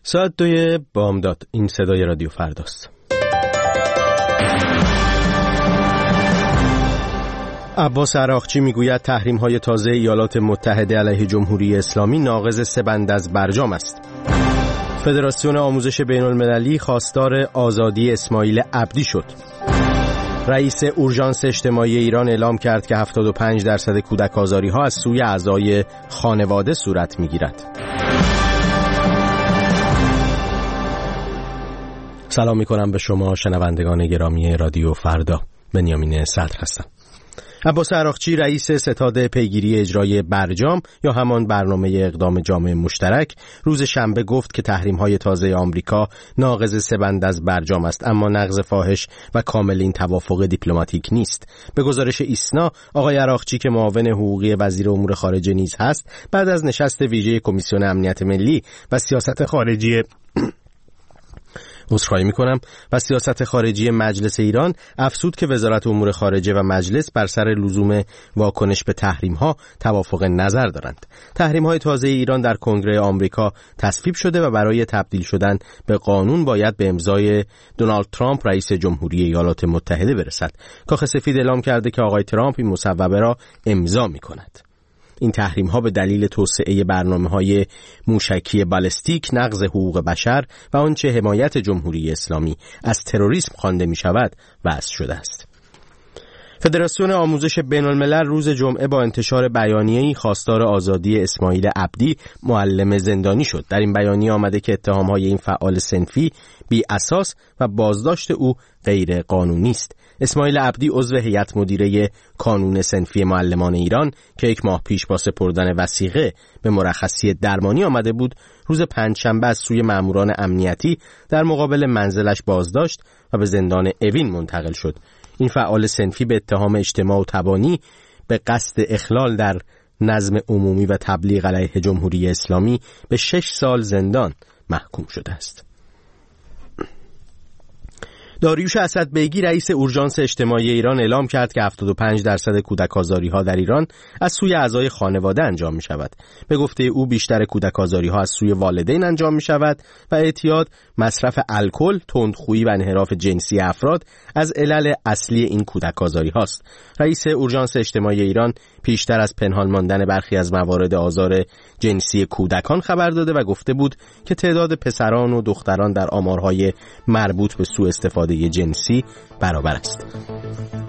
ساعت 2 بامداد. این صدای رادیو فرداست. عباس عراقچی میگوید تحریم‌های تازه ایالات متحده علیه جمهوری اسلامی ناقض 3 بند از برجام است. فدراسیون آموزش بین‌المللی خواستار آزادی اسماعیل عبدی شد. رئیس اورژانس اجتماعی ایران اعلام کرد که 75% کودک آزاری‌ها از سوی اعضای خانواده صورت می‌گیرد. سلام می‌کنم به شما شنوندگان گرامی رادیو فردا. بنیامین صدر هستم. عباس عراقچی رئیس ستاد پیگیری اجرای برجام یا همان برنامه اقدام جامعه مشترک روز شنبه گفت که تحریم‌های تازه آمریکا ناقض 3 بند از برجام است، اما نقض فاحش و کامل این توافق دیپلماتیک نیست. به گزارش ایسنا، آقای عراقچی که معاون حقوقی وزیر امور خارجه نیز هست، بعد از نشست ویژه کمیسیون امنیت ملی و سیاست خارجی مجلس ایران افزود که وزارت امور خارجه و مجلس بر سر لزوم واکنش به تحریم‌ها توافق نظر دارند. تحریم‌های تازه ایران در کنگره آمریکا تصویب شده و برای تبدیل شدن به قانون باید به امضای دونالد ترامپ رئیس جمهوری ایالات متحده برسد. کاخ سفید اعلام کرده که آقای ترامپ این مصوبه را امضا می‌کند. این تحریم‌ها به دلیل توسعه برنامه‌های موشکی بالستیک، نقض حقوق بشر و آنچه حمایت جمهوری اسلامی از تروریسم خوانده می‌شود وضع شده است. فدراسیون آموزش بین‌الملل روز جمعه با انتشار بیانیه‌ای خواستار آزادی اسماعیل عبدی معلم زندانی شد. در این بیانیه آمده که اتهام‌های این فعال صنفی بی اساس و بازداشت او غیر قانونی است. اسماعیل عبدی عضو هیئت مدیره کانون صنفی معلمان ایران که 1 ماه پیش با سپردن وثیقه به مرخصی درمانی آمده بود، روز پنجشنبه از سوی ماموران امنیتی در مقابل منزلش بازداشت و به زندان اوین منتقل شد. این فعال صنفی به اتهام اجتماع و تبانی به قصد اخلال در نظم عمومی و تبلیغ علیه جمهوری اسلامی به 6 سال زندان محکوم شده است. داریوش اسدبیگی رئیس اورژانس اجتماعی ایران اعلام کرد که 75% کودک آزاری‌ها در ایران از سوی اعضای خانواده انجام می‌شود. به گفته او بیشتر کودک آزاری‌ها از سوی والدین انجام می‌شود و اعتیاد، مصرف الکل، تندخویی و انحراف جنسی افراد از علل اصلی این کودک آزاری‌هاست. رئیس اورژانس اجتماعی ایران پیشتر از پنهان ماندن برخی از موارد آزار جنسی کودکان خبر داده و گفته بود که تعداد پسران و دختران در آمارهای مربوط به سوء استفاده جنسی برابر است.